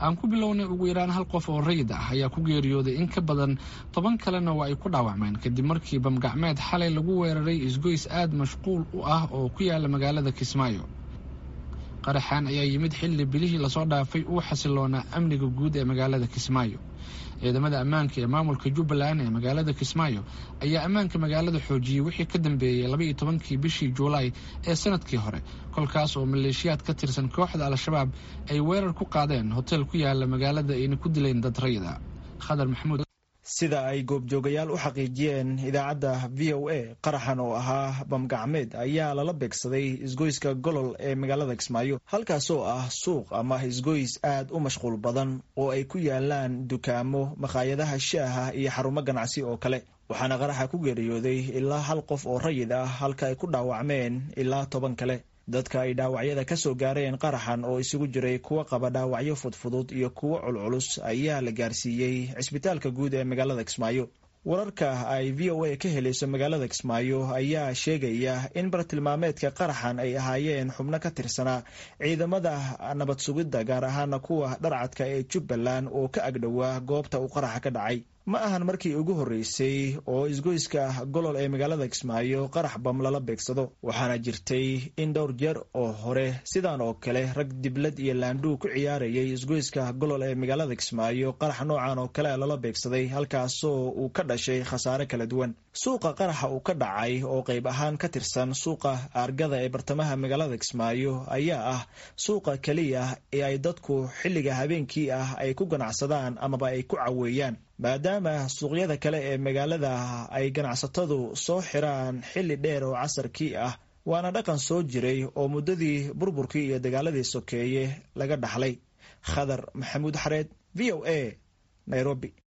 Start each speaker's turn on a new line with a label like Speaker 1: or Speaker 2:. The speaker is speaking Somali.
Speaker 1: aan ku bilownay ugu yaraan hal qof oo rayid ah ayaa ku geeriyooday in ka badan 10 kalena waa ay ku dhaawacmeen kadib markii bamgacmeed xalay lagu weeraray isgoys aad mashquul u ah oo ku yaala magaalada Kismaayo. qaraxan ayaa yimid xilli bilihii lasoo dhaafay uu xasiloona amniga guud ee magaalada Kismaayo. ciidamada ammaanka ee maamulka Jubbaland ee magaalada Kismaayo ayaa ammaanka magaalada xoojiyay wixii ka dambeeyay 12 bishii Juulaay ee sanadkii hore, kolkaas oo maleeshiyaad ka tirsan kooxda Al-Shabaab ay weerar ku qaadeen hotel ku yaala magaalada ayna ku dileen dad rayid ah. Khadar Maxamuud
Speaker 2: sida ay goobjoogayaal u xaqiijiyeen idaacadda VOA, qaraxan oo ahaa bamgacmeed ayaa lala beegsaday isgoyska Golol ee magaalada Kismaayo, halkaas oo ah suuq ama isgoys aad u mashquul badan oo ay ku yaalaan dukaamo, maqaayadaha shaaha iyo xarumo ganacsi oo kale. waxaana qaraxa ku geeriyooday ilaa hal qof oo rayid ah halka ay ku dhaawacmeen ilaa 10 kale. dadka ay dhaawacyada ka soo gaareen qaraxan oo isugu jiray kuwa qaba dhaawacyo fudfudud iyo kuwa culculus ayaa la gaarsiiyey cisbitaalka guud ee magaalada Kismaayo. wararka ay VOA ka helayso magaalada Kismaayo ayaa sheegaya in bartilmaameedka qaraxan ay ahaayeen xubno ka tirsanaa ciidamada nabad sugidda, gaar ahaan kuwa dharcadka ee Jubbaland oo ka agdhowaa goobta uu qaraxa ka dhacay. ma ahan markii ugu horeysay oo isgoyska Golol ee magaalada Kismaayo qarax bam lala beegsado, waxaana jirtay in dhowr jeer oo hore sidaan oo kale rag diblad iyo laandhuu ku ciyaarayay isgoyska Golol ee magaalada Kismaayo qarax noocan oo kale lala beegsaday, halkaasoo uu ka dhashay khasaare kala duwan. suuqa qaraxa uu ka dhacay oo qayb ahaan ka tirsan suuqa Argada ee bartamaha magaalada Kismaayo ayaa ah suuqa kaliya ee ay dadku xilliga habeenkii ah ay ku ganacsadaan amaba ay ku caweeyaan, maadaama suuqyada kale ee magaalada ay ganacsatadu soo xiraan xilli dheer oo casarkii ah. waana dhaqan soo jiray oo muddadii burburkii iyo dagaaladii sokeeye laga dhaxlay. Khadar Maxamuud Xareed, VOA, Nairobi.